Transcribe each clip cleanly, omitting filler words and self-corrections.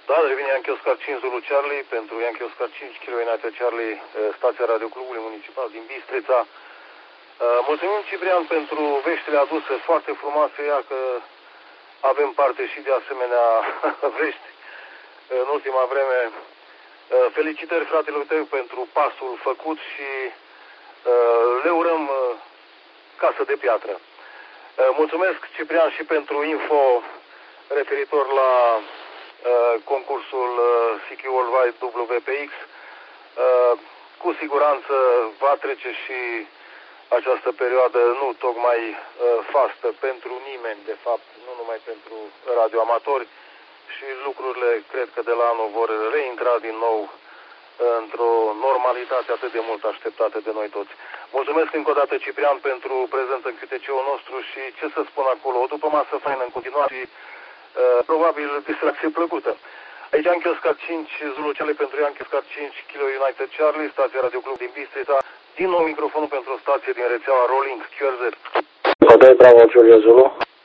Da, revine Yankee Oscar 5 Zulu Charlie pentru Yankee Oscar 5 Kilo United Charlie, stația Radio Clubului Municipal din Bistrița. Mulțumim, Ciprian, pentru veștile aduse foarte frumoase, ia că avem parte și de asemenea vești în ultima vreme. Felicitări fratelui tău pentru pasul făcut și le urăm casă de piatră. Mulțumesc, Ciprian, și pentru info referitor la concursul CQ Worldwide WPX. Cu siguranță va trece și această perioadă nu tocmai fastă pentru nimeni, de fapt, nu numai pentru radioamatori, și lucrurile cred că de la anul vor reintra din nou într-o normalitate atât de mult așteptată de noi toți. Mulțumesc încă o dată, Ciprian, pentru prezență în QTC-ul nostru și ce să spun acolo, o după masă faină în continuare și probabil distracție plăcută. Aici Yankee Oscar 5 Zulu Charlie pentru Yankee Oscar 5 Kilo United Charlie, stația Radio Club din Bistrița. Din nou microfonul pentru o stație din rețeaua Rolling QRZ. Codoi Bravo Julia Zulu.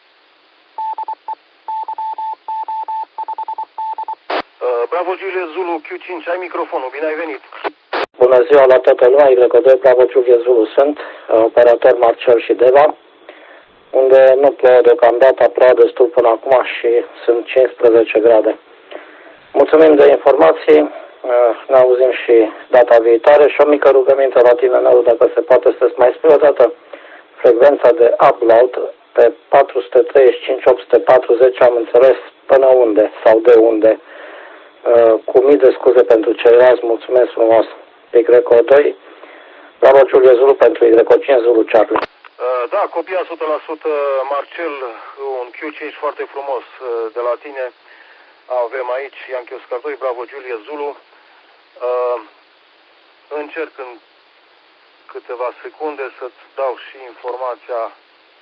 Bravo Julia Zulu Q5, ai microfonul, bine ai venit. Bună ziua la toată lumea, Y2 Bravo Julia Zulu sunt, operator Marcel și Deva, unde nu plouă deocamdată, a plouat destul până acum și sunt 15 grade. Mulțumim de informații, ne auzim și data viitoare și o mică rugăminte la tine, Nelu, dacă se poate să-ți mai spui o dată frecvența de upload pe 435-840, am înțeles până unde sau de unde. Cu mii de scuze pentru ceilalți, mulțumesc frumos. Y2, Bravo Julia Zulu pentru Y5 Zulu Charlie. Da, copia 100% Marcel, un Q5 foarte frumos de la tine. Avem aici Yankee Oscar 2, Bravo Julia Zulu. Încerc în câteva secunde să-ți dau și informația.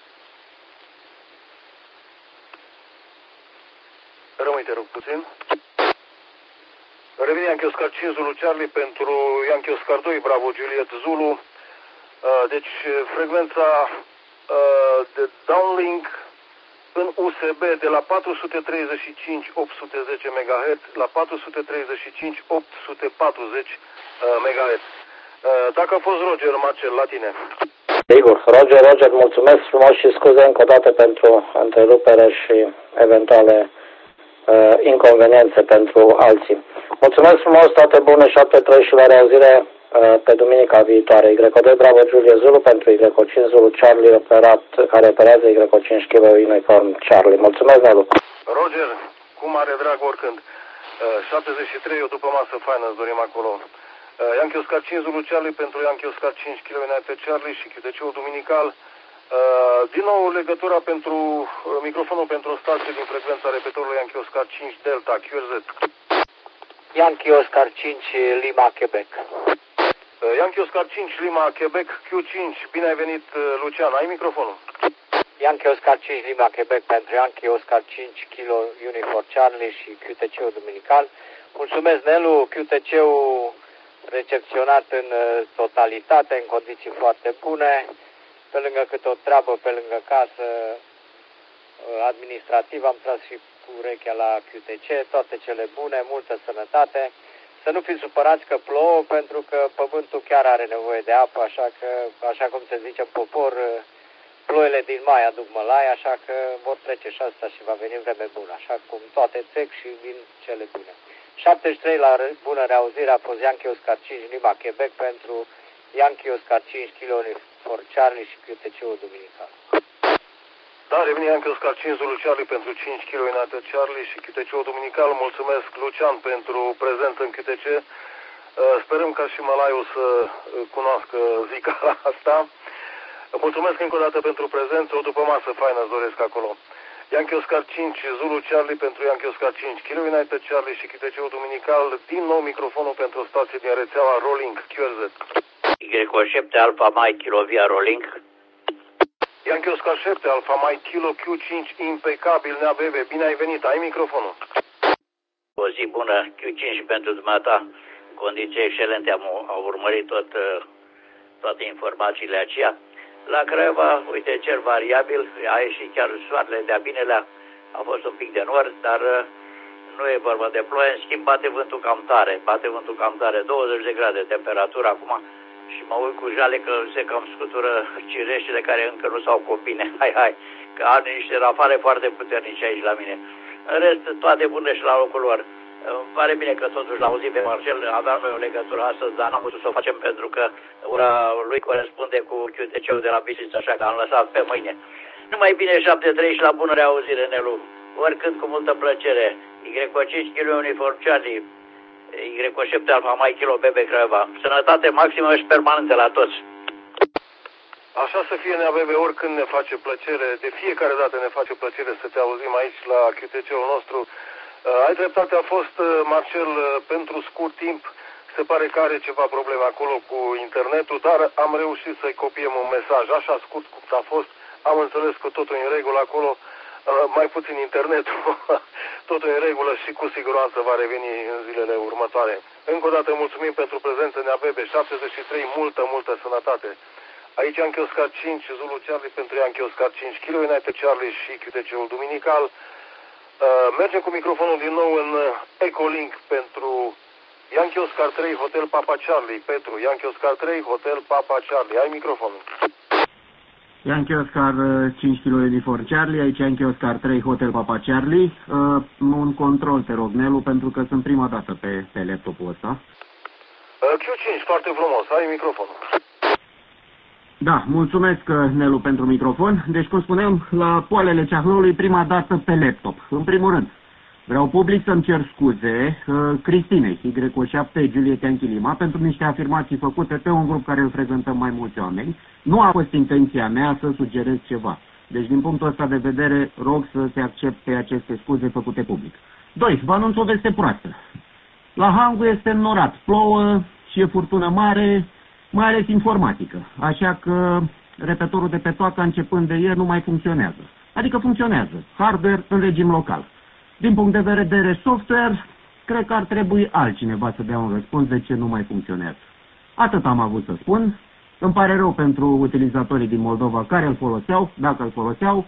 Rămâi, te rog puțin. Revine Yankee Oscar 5 Zulu Charlie pentru Yankee Oscar 2, Bravo Juliet Zulu. Deci frecvența de downlink în USB de la 435-810 MHz la 435-840 MHz. Dacă a fost Roger, Marcel, la tine. Sigur, Roger, mulțumesc frumos și scuze încă o dată pentru întrerupere și eventuale inconveniențe pentru alții. Mulțumesc frumos, toate bune, 7-3 și la reauzire pe duminica viitoare. Y2 Bravo Julia Zulu pentru Y5 Zulu Charlie, care operează Y5 Kilo Uniform Charlie. Mulțumesc, Nelu. Roger, cu mare drag oricând. 73, o după masă faină îți dorim acolo. Yankee Oscar 5 Zulu Charlie pentru Yankee Oscar 5 Kilo United Charlie și QTC-ul duminical. Din nou legătura pentru microfonul pentru o stație din frecvența repetorului Yankee Oscar 5 Delta QRZ. Yankee Oscar 5 Lima Quebec. Yankee Oscar 5 Lima Quebec Q5, bine ai venit, Lucian, ai microfonul. Yankee Oscar 5 Lima Quebec pentru Yankee Oscar 5 Kilo Uniform Charlie și QTC-ul duminical. Mulțumesc, Nelu, QTC-ul recepționat în totalitate, în condiții foarte bune, pe lângă câte o treabă, pe lângă casă administrativă, am tras și cu urechea la QTC, toate cele bune, multă sănătate. Să nu fiți supărați că plouă, pentru că pământul chiar are nevoie de apă, așa cum se zice în popor, ploile din mai aduc mălai, așa că vor trece și asta și va veni vreme bună, așa cum toate trec și vin cele bune. 73 la bună reauzire a fost Yankee Oscar 5 Lima Quebec pentru Yankee Oscar 5 Kilo Uniform Charlie și QTC-ul duminical. Da, revine Yankee Oscar 5 Zulu Charlie pentru 5 Kilo United Charlie și QTC-ul duminical. Mulțumesc, Lucian, pentru prezent în QTC. Sperăm ca și Mălaiul să cunoască zica asta. Mulțumesc încă o dată pentru prezență, o după masă faină îți doresc acolo. Yankee Oscar 5 Zulu Charlie pentru Yankee Oscar 5 Kilo United Charlie și QTC-ul duminical. Din nou microfonul pentru o stație din rețeaua Rolling QRZ. Y7 Alpha Mike Kilo via Rolling. Yankee Oscar 7 Alpha Mike Kilo Q5 impecabil, NeaBB, bine ai venit, ai microfonul. O zi bună, Q5 pentru dumneata, condiții excelente, am urmărit toate informațiile aceea. La Craiova, uite, cer variabil, a ieșit chiar soarele de-a binelea, a fost un pic de nor, dar nu e vorba de ploaie, în schimb bate vântul cam tare, 20 de grade temperatură acum și mă uit cu jale că se cam scutură cireșele care încă nu s-au copine. Hai, că au niște rafale foarte puternice aici la mine. În rest, toate bune și la locul lor. Îmi pare bine că totuși l-am auzit pe Marcel, aveam noi o legătură astăzi, dar n-am putut să o facem pentru că ora lui corespunde cu QTC-ul de la Bistrița, așa că am lăsat pe mâine. Numai bine 7-3 și la bună reauzire, Nelu. Oricând cu multă plăcere. YO5 Kilo Uniform Charlie, YO7 Alfa Mike Kilo Bebe Craiova. Sănătate maximă și permanentă la toți. Așa să fie, Nea Bebe, oricând ne face plăcere, de fiecare dată ne face plăcere să te auzim aici la QTC-ul nostru. Ai dreptate, a fost Marcel pentru scurt timp, se pare că are ceva probleme acolo cu internetul, dar am reușit să-i copiem un mesaj, așa scurt cum a fost, am înțeles că totul e în regulă acolo, mai puțin internetul, totul e în regulă și cu siguranță va reveni în zilele următoare. Încă o dată mulțumim pentru prezență, Nea Bebe, 73, multă sănătate. Aici Yankee Oscar 5, Zulu Charlie pentru Yankee Oscar 5, Kilo United Charlie și QTC-ul Duminical. Mergem cu microfonul din nou în Ecolink pentru Yankee Oscar 3, Hotel Papa Charlie. Petru, Yankee Oscar 3, Hotel Papa Charlie. Ai microfonul. Yankee Oscar 5 kg Uniform Charlie, aici Yankee Oscar 3, Hotel Papa Charlie. Un control, te rog, Nelu, pentru că sunt prima dată pe laptopul ăsta. Q5, foarte frumos. Ai microfonul. Da, mulțumesc, Nelu, pentru microfon. Deci, cum spuneam, la poalele Ceahlăului, prima dată pe laptop. În primul rând, vreau public să-mi cer scuze Cristinei, YO7 Juliet Yankee Lima, pentru niște afirmații făcute pe un grup care îl frecventăm mai mulți oameni. Nu a fost intenția mea să sugerez ceva. Deci, din punctul ăsta de vedere, rog să se accepte aceste scuze făcute public. 2. Vă anunț o veste proastă. La Hangu este înnorat, plouă și e furtună mare, mai ales informatică. Așa că repetorul de pe toaca, începând de ieri, nu mai funcționează. Adică funcționează. Hardware în regim local. Din punct de vedere software, cred că ar trebui altcineva să dea un răspuns de ce nu mai funcționează. Atât am avut să spun. Îmi pare rău pentru utilizatorii din Moldova care îl foloseau, dacă îl foloseau.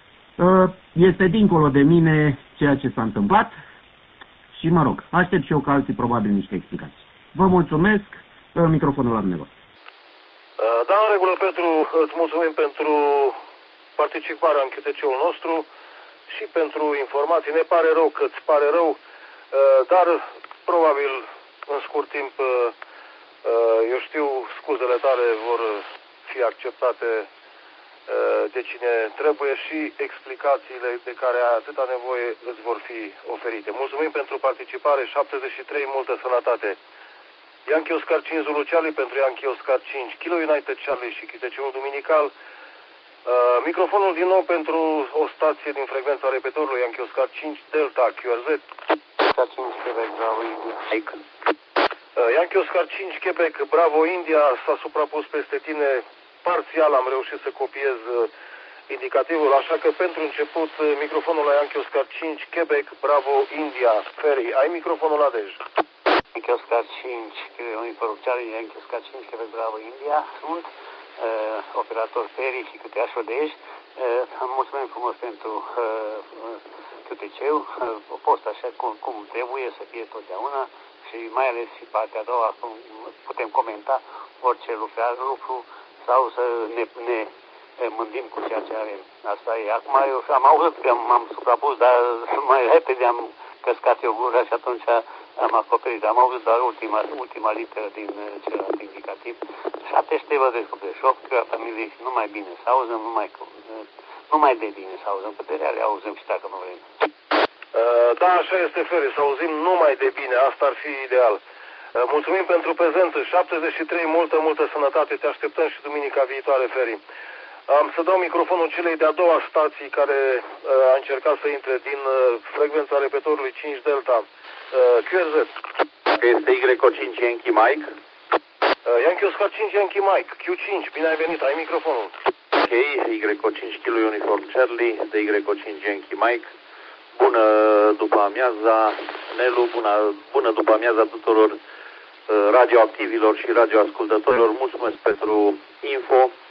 Este dincolo de mine ceea ce s-a întâmplat și mă rog, aștept și eu ca alții probabil niște explicații. Vă mulțumesc, microfonul la dumneavoastră. Da, în regulă, Petru, îți mulțumim pentru participarea în QTC-ul nostru și pentru informații. Ne pare rău că îți pare rău, dar probabil în scurt timp, eu știu, scuzele tale vor fi acceptate de cine trebuie și explicațiile de care ai atâta nevoie îți vor fi oferite. Mulțumim pentru participare, 73, multă sănătate. Yankee Oscar 5 Zulu Charlie pentru Yankee Oscar 5 Kilo United Charlie și QTC-ul Duminical. Microfonul din nou pentru o stație din frecvența repetorului Yankee Oscar 5 Delta QRZ. Oscar 5 Quebec, Bravo India. Yankee Oscar 5 Quebec, Bravo India, s-a suprapus peste tine. Parțial am reușit să copiez indicativul, așa că pentru început microfonul la Yankee Oscar 5 Quebec, Bravo India. Ferry, ai microfonul la Dej. Yankee Oscar 5 Uniform Charlie, Yankee Oscar 5 Quebec, Bravo India. Sunt operator Ferry și câte așodej. Mulțumim frumos pentru QTC-ul. O post așa cum trebuie să fie totdeauna și mai ales și partea a doua, putem comenta orice lucru sau să ne mândim cu ceea ce avem. Asta e. Acum eu am auzit că m-am suprapus, dar mai repede am căscat eu gura și atunci am acoperit. Am auzit doar ultima literă din celălalt indicativ. 73 vă descoperești, că familiei nu mai bine să auzăm, nu mai de bine să auzăm, că de reale auzăm și dacă nu vrem. Da, așa este, Ferry, să auzim numai de bine, asta ar fi ideal. Mulțumim pentru prezență, 73, multă sănătate, te așteptăm și duminica viitoare, Ferry. Am să dau microfonul celei de-a doua stații care a încercat să intre din frecvența repetorului 5 Delta. QRZ. Este YO5 Yankee Mike. Yankee Oscar 5 Yankee Mike. Q5, bine ai venit, ai microfonul. Ok, YO5 Kilo Uniform Charlie, de YO5 Yankee Mike. Bună după amiaza, Nelu, bună după amiaza tuturor radioactivilor și radioascultătorilor. Mulțumesc pentru info.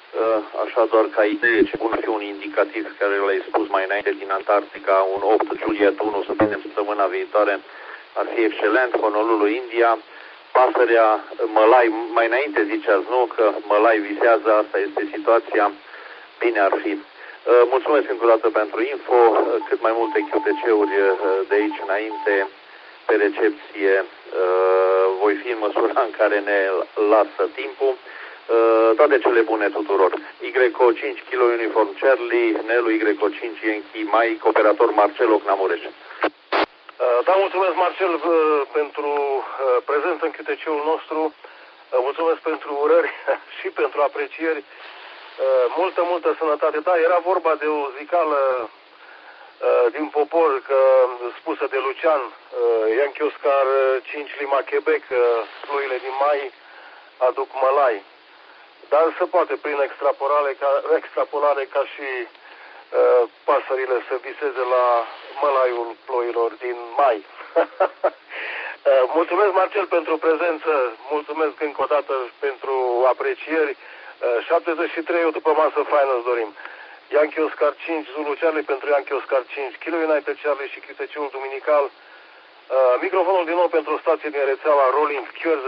Așa doar ca idee, ce bun fi un indicativ care l-ai spus mai înainte din Antarctica, un 8 Juliet 1, să vedem săptămâna viitoare, ar fi excelent, Honolulu, India. Pasărea Mălai, mai înainte ziceați, nu? Că Mălai visează, asta este situația, bine ar fi. Mulțumesc încă o dată pentru info, cât mai multe QTC-uri de aici înainte pe recepție, voi fi în măsura în care ne lasă timpul. Toate cele bune tuturor. YO 5 Kilo Uniform Charlie, Nelu YO 5 Yankee Mike, operator Marcel Ocnamureș. Da, mulțumesc Marcel pentru prezență în QTC-ul nostru, mulțumesc pentru urări și pentru aprecieri, multă sănătate. Da, era vorba de o zicală din popor spusă de Lucian, Yankee Oscar 5 Lima Quebec, ploile din mai aduc Mălai. Dar se poate prin extrapolare ca și pasările să viseze la mălaiul ploilor din mai. Mulțumesc, Marcel, pentru prezență, mulțumesc încă o dată pentru aprecieri. 73 după masă faină îți dorim. Yankee Oscar 5, Zulu Charlie pentru Yankee Oscar 5, Kilo United Charlie și QTC-ul duminical. Microfonul din nou pentru o stație din rețeaua Rolling QRZ.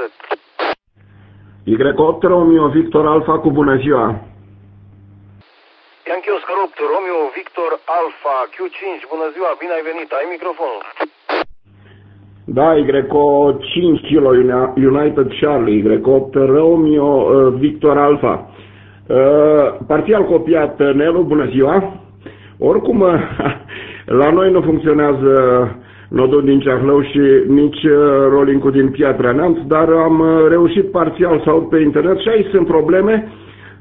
Y8 Romeo Victor Alpha cu bună ziua. Yankee Oscar 8 Romeo Victor Alpha Q5, bună ziua, bine ai venit, ai microfonul. Da, Y8 5 Kilo United Charlie, Y8 Romeo Victor Alpha. Parțial copiat, Nelu, bună ziua. Oricum, la noi nu funcționează nodul din Ceahlău și nici rolling-ul din Piatra Neamț, dar am reușit parțial să aud pe internet și aici sunt probleme.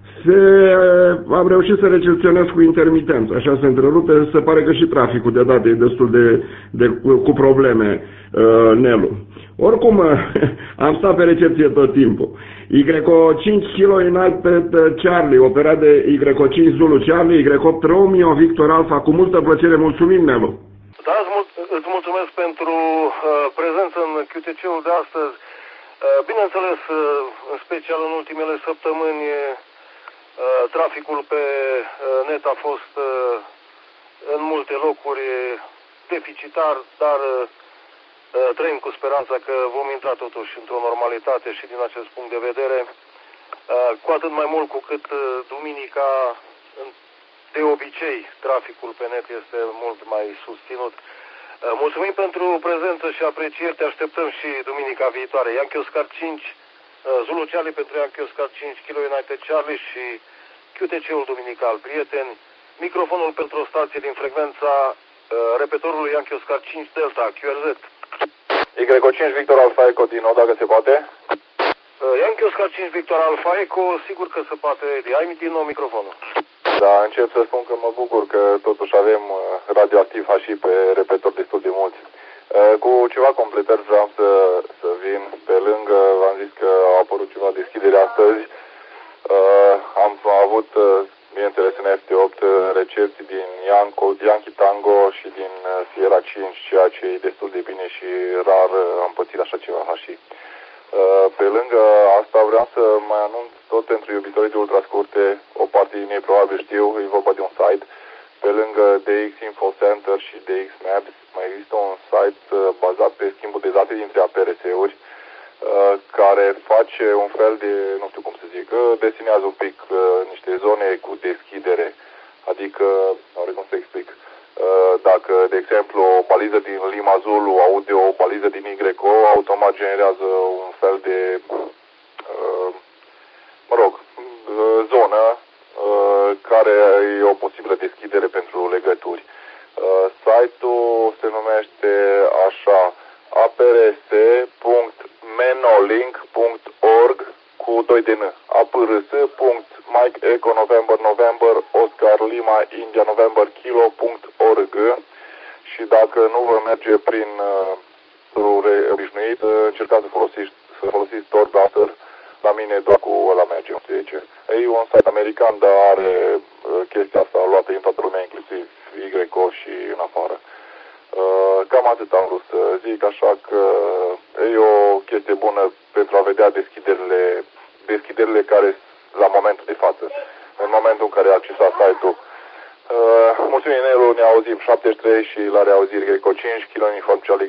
Am reușit să recepționez cu intermitență, așa se întrerupe, se pare că și traficul de date e destul cu probleme, Nelu. Oricum, am stat pe recepție tot timpul. YO 5 Kilo United Charlie, operat de YO 5 Zulu Charlie, Y8 Romeo Victor Alpha, cu multă plăcere, mulțumim, Nelu. Da, îți mulțumesc pentru prezență în QTC-ul de astăzi. Bineînțeles, în special în ultimele săptămâni, traficul pe net a fost în multe locuri deficitar, dar trăim cu speranța că vom intra totuși într-o normalitate și din acest punct de vedere, cu atât mai mult cu cât duminica, de obicei, traficul pe net este mult mai susținut. Mulțumim pentru prezență și aprecieri, te așteptăm și duminica viitoare. Yankee Oscar 5 Zulu Charlie pentru Yankee Oscar 5 Kilo United Charlie și QTC-ul duminical. Prieteni, microfonul pentru o stație din frecvența repetorului Yankee Oscar 5 Delta QRZ. YO 5 Victor Alpha Echo din nou, dacă se poate. Yankee Oscar 5 Victor Alpha Echo, sigur că se poate, Edi. Ai din nou microfonul. Da, încep să spun că mă bucur că totuși avem radioactiv și pe repetor destul de mulți. Cu ceva completări vreau să vin. Pe lângă, v-am zis că au apărut ceva deschidere astăzi. Am avut, bineînțeles, în FT8 recepții din Yankee Tango și din Sierra 5, ceea ce e destul de bine și rar am pățit așa ceva și. Pe lângă asta vreau să mai anunț tot pentru iubitorii de ultrascurte, o parte din ei probabil știu, e vorba de un site. Pe lângă DX Info Center și DX Maps mai există un site bazat pe schimbul de date dintre APRS-uri, care face un fel de, nu știu cum să zic, desinează un pic niște zone cu deschidere, adică, nu știu cum să explic, dacă, de exemplu, o baliză din Lima Zulu aude o baliză din YO, automat generează un fel de, zonă care e o posibilă deschidere pentru legături. Site-ul se numește așa, aprs.menolink.org cu 2 de N, aprs.mike eco November Oscar Lima India November Kilo.org și dacă nu vă merge prin obișnuit, încercați să folosiți Tor-Browser. La mine doar cu ăla merge, nu știu de ce. E un site american, dar are chestia asta luată în toată lumea, inclusiv YO și în afară. Cam atât am vrut să zic, așa că e o chestie bună pentru a vedea deschiderile care la momentul de față. în momentul în care a accesat site-ul. Mulțumim, Nelu, ne auzim 73 și la reauziri Greco 5, kg uniform Charlie